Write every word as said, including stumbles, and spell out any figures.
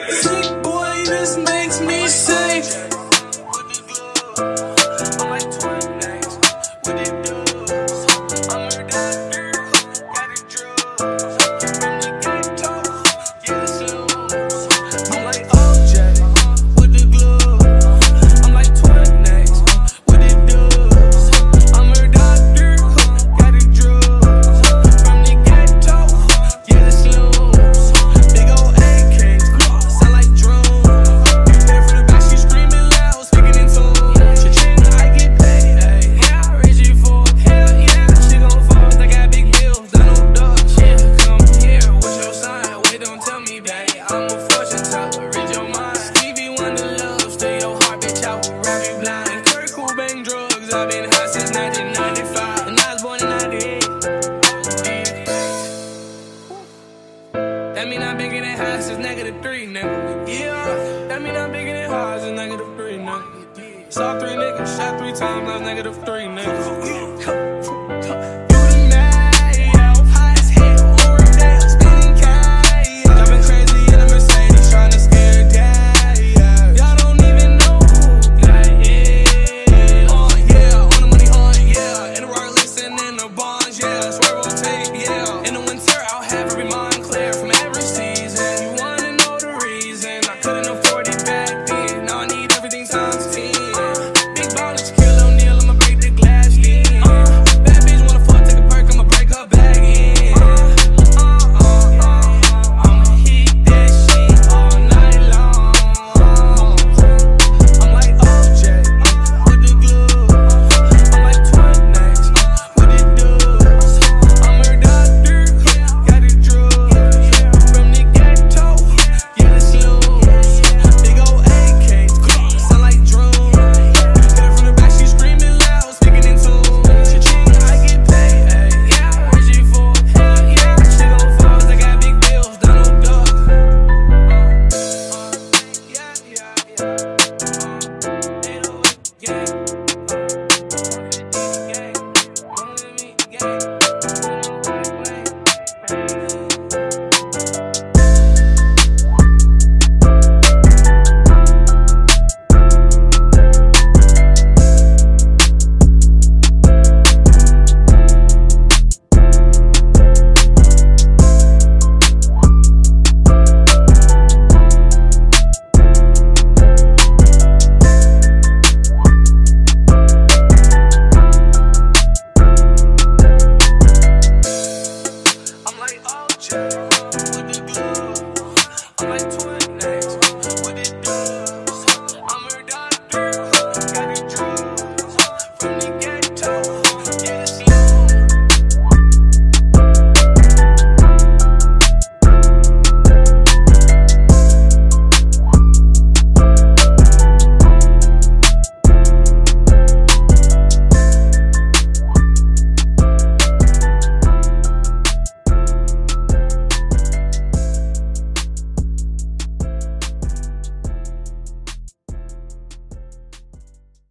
Sick boy, this makes me sick. I've been high since nineteen ninety-five, and I was born in ninety-eight. That mean I've been getting high since negative three, nigga. Yeah, that mean I've been getting high since negative three, nigga. Saw three niggas, shot three times, I was negative three, nigga.